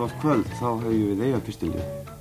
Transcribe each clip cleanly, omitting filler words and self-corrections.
Gott kvöld, þá hefjum við Eyjapistilinn.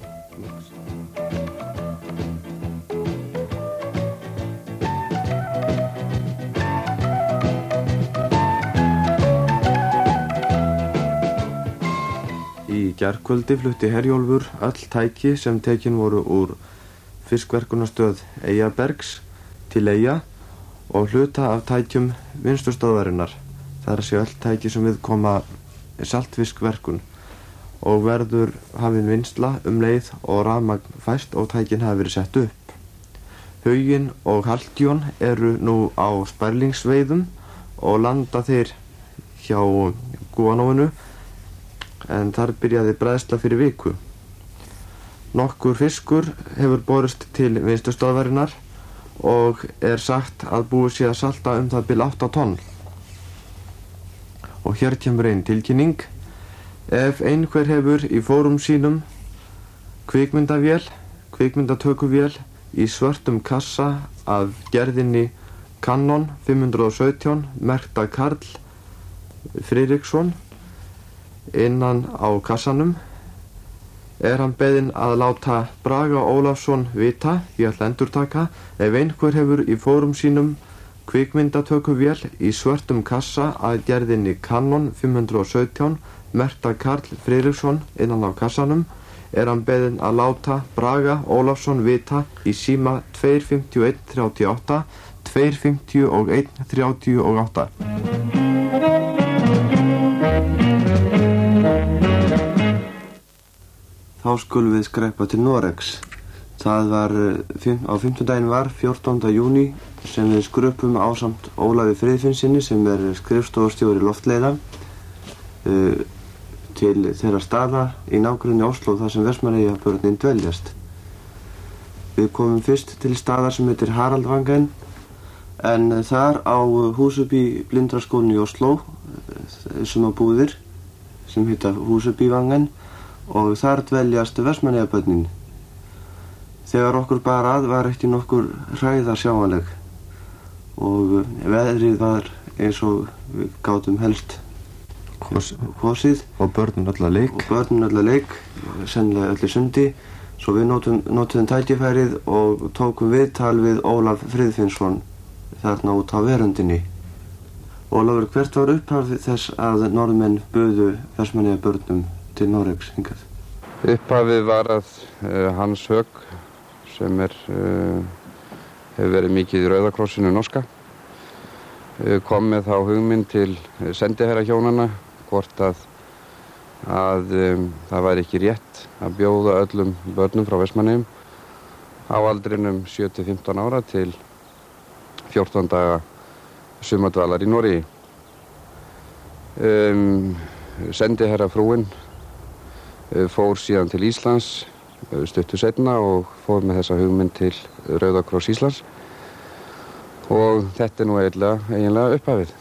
Í gærkvöldi flutti Herjólfur öll tæki sem tekin voru úr fiskverkunarstöð Eyjabergs til Eyja og hluta af tækjum vinnslustöðvarinnar. Það að segja öll tæki sem við koma saltfiskverkun og verður hafin vinnsla leið og rafmagn fæst og tækin hafa verið sett upp. Huginn og Hallgjón eru nú á spærlingsveiðum og landa þeir hjá Gúanóinu en þar byrjaði bræðsla fyrir viku. Nokkur fiskur hefur borist til vinnslustöðvarinnar og sagt að búið sé að salta það bil 8 tonn. Og hér kemur ein tilkynning. Ef einhver hefur í fórum sínum kvikmyndatökuvél í svörtum kassa af gerðinni Canon 517 merkta Karl Friðriksson innan á kassanum hann beðinn að láta Braga Ólafsson vita, ég ætla að endurtaka, ef einhver hefur í fórum sínum kvikmyndatökuvél í svörtum kassa að gerðinni Canon 517 merkta Karl Friðriksson innan á kassanum hann beðinn að láta Braga Ólafsson vita í síma 251 38 251 38. Þá skulum við skreppa til Noregs. Það var á 5. daginn var 14. júní sem við skröpum ásamt Ólafi Friðfinnsinni sem skrifstofustjóri loftleiða til þeirra staða í nágrenni Ósló þar sem Vestmannaeyjabörnin dveljast. Við komum fyrst til staðar sem heitir Haraldvangen en þar á Húsaby blindraskólanum í Ósló sem á búðir sem heita Húsabyvangen og þar dveljast Vestmannaeyjabörnin. Þegar okkur bar að var ekki nokkur hræða sjáanleg og veðrið var eins og við gátum helst kosið og börnin öll að leik sennilega öll í sundi svo við notuðum tækifærið og tókum viðtal við Ólaf Friðfinnsson þarna út á veröndinni. Ólafur, hvert var upphafið þess að norðmenn buðu Vestmannaeyjabörnum til Noregs hingað? Upphafið var að Hans Högg sem hefur verið mikið í Rauða krossinu norska kom með þá hugmynd til sendiherrahjónanna hvort að það væri ekki rétt að bjóða öllum börnum frá Vestmannaeyjum á aldrinum 7-15 ára til 14 daga sumardvalar í Noregi. Sendiherrafrúin fór síðan til Íslands stuttu seinna og fór með þessa hugmynd til Rauða kross Íslands og þetta nú eiginlega upphafið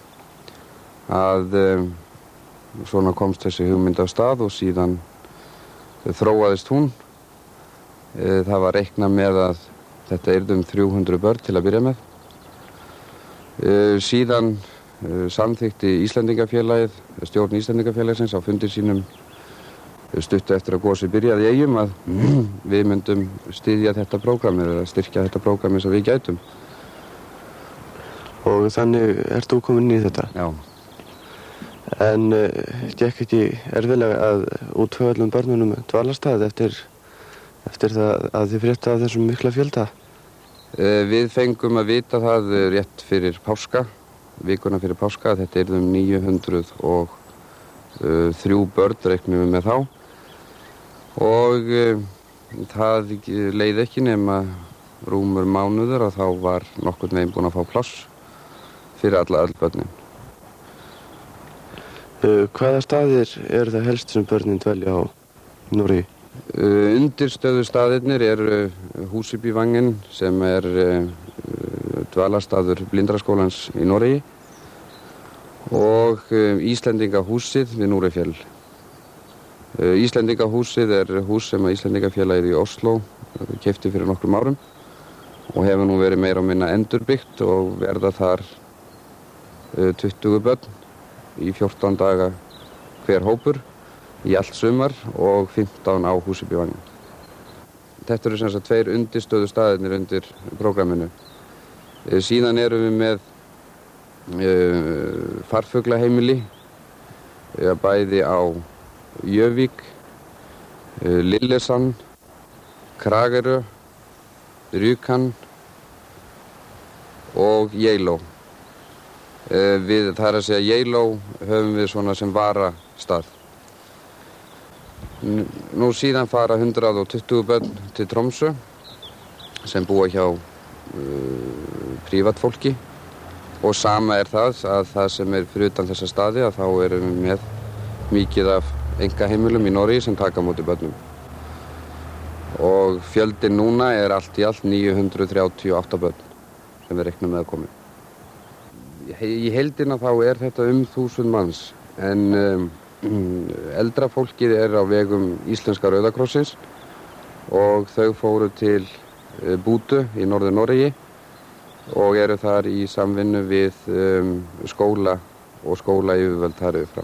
að svona komst þessi hugmynd af stað og síðan þróaðist hún. Það var reiknað með að þetta yrði 300 börn til að byrja með. Síðan samþykkti Íslendingafélagið, stjórn Íslendingafélagsins á fundi sínum stuttu eftir að gosið byrjaði í Eyjum að við myndum styðja þetta prógramið eða styrkja þetta prógramið sem við gætum. Og þannig ert þú komin í þetta? Já. En gekk ekki erfiðlega að útvega öllum börnunum dvalarstað eftir það að þið fréttu af þessum mikla fjölda? Við fengum að vita það rétt fyrir páska, vikuna fyrir páska, að þetta yrði 903 börn reiknum við með þá. Og það leið ekki nema rúmur mánuður að þá var nokkurn veginn búinn að fá pláss fyrir öll börnin. Hvaða staðir eru það helst sem börnin dvelja á Noregi? Undirstöðu staðirnir eru Húsabyvangen sem dvalarstaður blindraskólans í Noregi og Íslendingahúsið við Núrefjell. Íslendingahúsið hús sem Íslendingafélagið í Ósló keypti fyrir nokkrum árum og hefur nú verið meira og minna endurbyggt og verða þar 20 börn í 14 daga hver hópur í allt sumar og 15 á Húsubívangi. Þetta eru sem sagt 2 undirstöðu staðirnir undir prógramminu. Síðan erum við með farfuglaheimili, bæði á Jøvík, Lillesand, Kragerø, Rjukan og Geilo. Það að segja Geilo höfum við svona sem varastað. Nú síðan fara 120 börn til Tromsø sem búa hjá prívatfólki og sama það að það sem fyrir utan þessa staði að þá erum við með mikið af einkaheimilum í Noregi sem taka á móti börnum. Og fjöldin núna allt í allt 938 börn sem við reiknum með að komi. Í heildina þá þetta 1000 manns en eldra fólkið á vegum Íslenska Rauða krossins og þau fóru til Bútu í Norður Noregi og eru þar í samvinnu við skóla og skólayfirvöld þar yfir frá.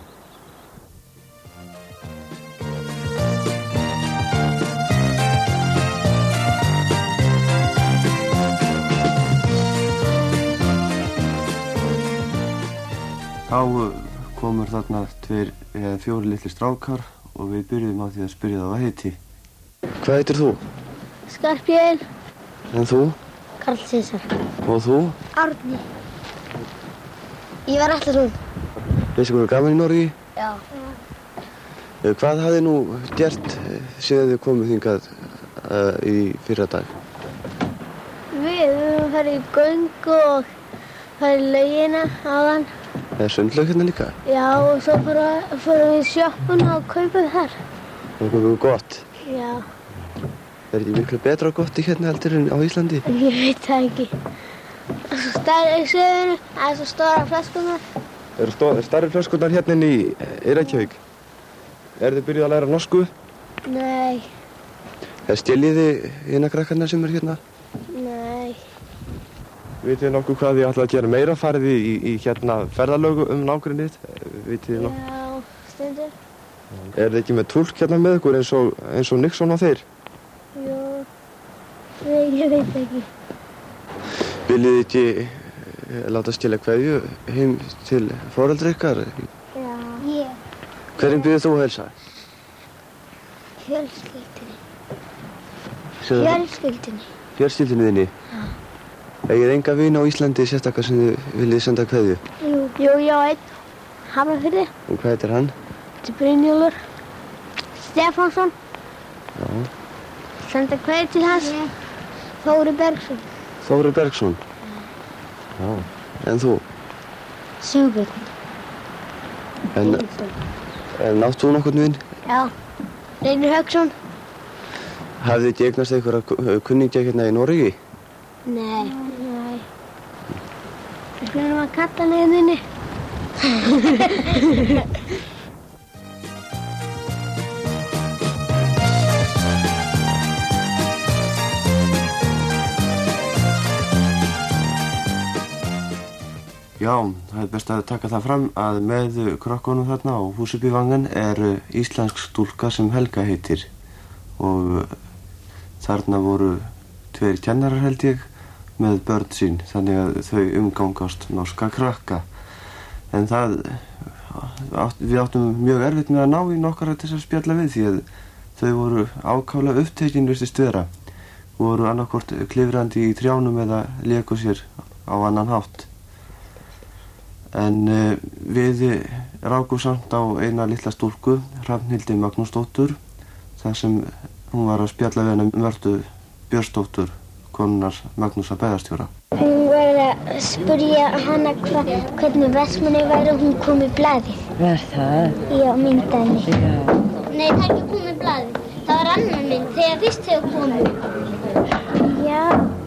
Þá komur þarna 2 eða 4 litli strákar og við byrjum á því að spyrja þá að heiti. Hvað heitir þú? Skarphéðinn. En þú? Karl César. Og þú? Árni. Ég var Atlason. Veistu hvað gaman í Noregi? Já. Hvað hafið nú gert síðan þið komuð hingað í fyrradag? Við höfum farið í göngu og farið í laugina áðan. Sundlaug hérna líka? Já, og svo fórum við í sjoppuna og kaupum þar. Og komum gott? Já. Ekki miklu betra og gott hérna heldur en á Íslandi? Ég veit það ekki. Svo stærri í sögunu, svo stóra flöskurnar. Stærri flöskurnar hérna inn í Reykjavík? Þið byrjuð að læra norsku? Nei. Stjelið þið hérna krakkarnar sem hérna? Nei. Vitið þið nokkuð hvað þið ætlaði að gera meira? Farið þið í hérna ferðalögu nágrennið? Vitið þið nokkuð? Já, stundum. Þið ekki með túlk hérna með ykkur eins og Nixon á þeir? Jú. Nei, ég veit ekki. Viljið þið ekki láta stela kveðju heim til foreldra ykkar? Já. Ég. Hverjum býður þú að heilsa? Fjölskyldunni. Fjölskyldunni þinni? Já. Eigið enga vini á Íslandi sérstakar sem þið viljið senda kveðju? Jú, ég á einn. Hafnarfirði. Og hvað heitir hann? Þetta Brynjólfur Stefánsson. Já. Senda kveðju til hans. Þóri Bergsson. Þóri Bergsson? Já. En þú? Sigurbjörn. En átt þú nokkurn vin? Já. Reynir Hauksson. Hafið þið ekki eignast einhverja kunningja hérna í Noregi? Nei. Við skulum að kalla neyðinni. Já, það best að taka það fram að með krökkunum þarna á Húsubívangen íslensk stúlka sem Helga heitir og þarna voru 2 kennarar held ég með börn sín, þannig að þau umgangast norska krakka. En við áttum mjög erfitt með að ná í nokkara til þess að spjalla við því að þau voru ákaflega upptekin virtist vera. Voru annarkvort klifrandi í trjánum eða léku sér á annan hátt. En við rákum samt á eina litla stúlku, Hrafnhildi Magnúsdóttur, þar sem hún var að spjalla við hana Mörtu Björnsdóttur, konunnar Magnúsar bæjarstjóra. Hún var að spyrja hana hvernig Vestmannaeyjar væri og hún kom í blaðið. Var það? Já, myndaði. Já. Nei, það ekki komið í blaðið. Það var annar mynd, fyrst þegar komið. Já.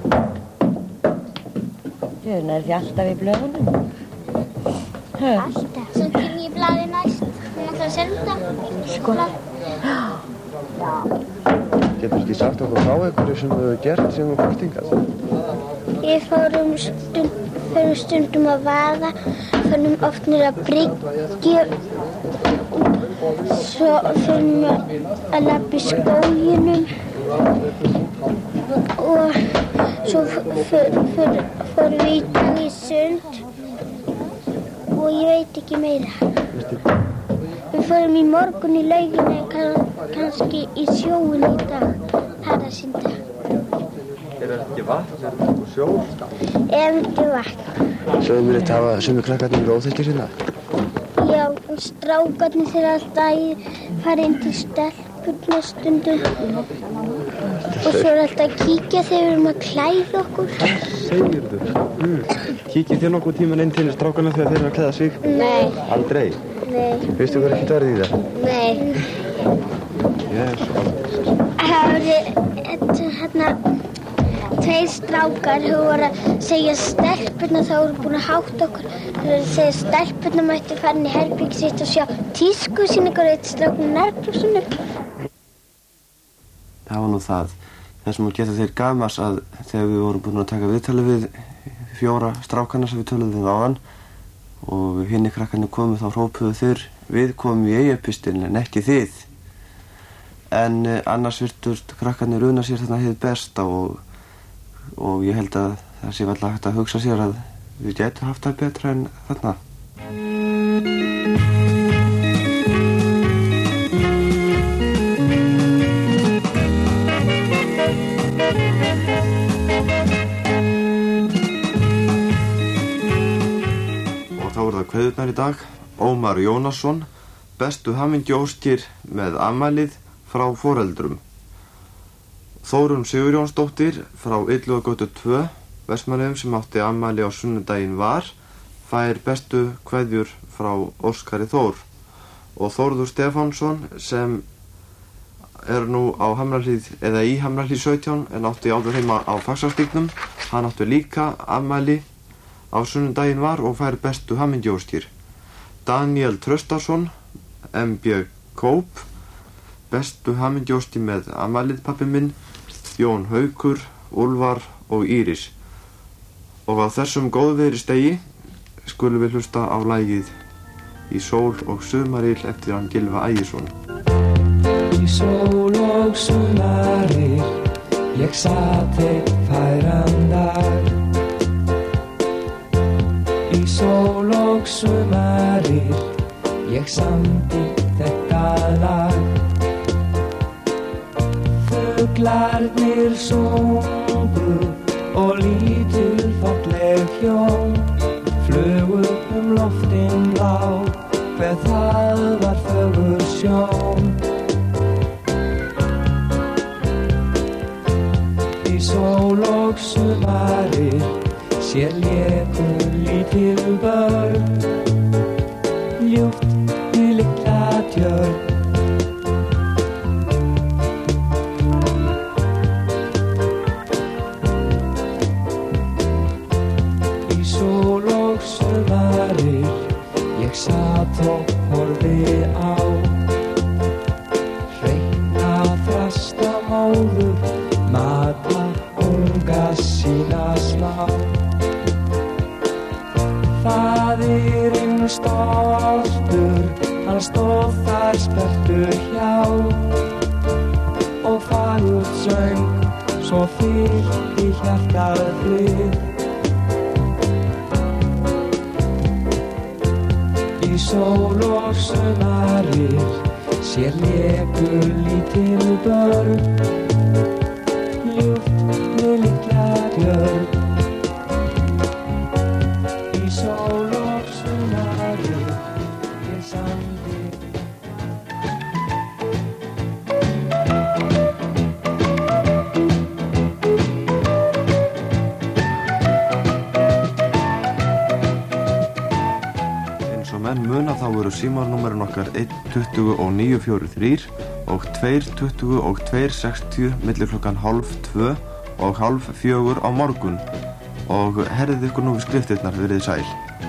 Þjóðna því alltaf í blöðunum. Alltaf. Svo kem ég í blaðið næst. Hún ætlar að senda. Sko. Já. Getur þið sagt okkur frá einhverju sem þau hefur gert sem þú fórst hingað? Við fórum stundum að vaða, fórum oft niður að bryggju Svo förum við að labba í skóginum og svo fórum við í sund og ég veit ekki meira. Við fórum í morgun í Laugina, kannski í sjóinn í dag, það að synda. Er ekki vatn og sjór? Ekki vatn. Sögðu mér þetta hafa sumir krakkarnir verið óþekkir hérna? Já, strákarnir þeirra alltaf að fara inn til stelpurnar stundum. Og svo er alltaf að kíkja þegar við erum að klæða okkur. Segirðu? Kíkið þér nokkuð tíman inn til strákarna þegar þeir eru að klæða sig? Nei. Aldrei? Nei. Veistu hvað ekkert verið í það? Nei. Jésu. Það voru tveir strákar sem voru að segja stelpurnar, þá voru búin að hátta okkur. Þeir voru að segja stelpurnar mætti fara inn í herbergið sitt og sjá tískusýningar og eitt strákn í nærbuxunum. Það var nú það. Þess vegna geta þeir gamans að þegar við vorum búin að taka viðtali við 4 strákana sem við töluðum við áðan og hinni krakkarnir komu, þá hrópuðu þeir: við komum í Eyjapistilinn en ekki þið. En annars virtust krakkarnir una sér þarna hið besta og ég held að það sé varla hægt að hugsa sér að við getum haft það betra en þarna. Og þá voru það kveðurnar í dag. Ómar Jónasson, bestu hamingjuóskir með afmælið frá foreldrum. Þórunn Sigurjónsdóttir frá Illugagötu 2, Vestmannaeyjum, sem átti afmæli á sunnudaginn var, fær bestu kveðjur frá Óskari Þór. Og Þórður Stefánsson, sem er nú á Hamrahlíð eða í Hamrahlíð 17 en átti áður heima á Faxastígnum, hann átti líka afmæli á sunnudaginn var og fær bestu hamingjuóskir. Daniel Traustason, MB Kóp, bestu hamingjuóskir með afmælið pabbi minn, Jón Haukur, Úlfar og Íris. Og á þessum góðviðri stegi skulum við hlusta á lagið Í sól og sumaril eftir hann Gylfa Ægisson. Í sól og sumaril ég sat einn færan dag. Í sól og sumaril ég samdi þetta lag. Fuglarnir sungu og lítil falleg hjón flugu loftin lá, hver það var fögur sjón. Í sól og sumaril sér léku lítil börn, ljúft í litla tjörn. Ég satt og horfði á hreina þrasta móður mata unga sína smá. Faðirinn stoltur, hann stóð þar spenntur hjá og fagurt söng svo fyllti hjartað frið. Í sól og sumaril sér léku lítil börn, ljúft við litla tjörn. Í sól og sumaril ég samdi. Menn muna þá eru símanúmerinn okkar 12943 og 220 og 260 milli klukkan 3:30 og 3:30 á morgun og herðið ykkur nú við skriftirnar, verið sæl.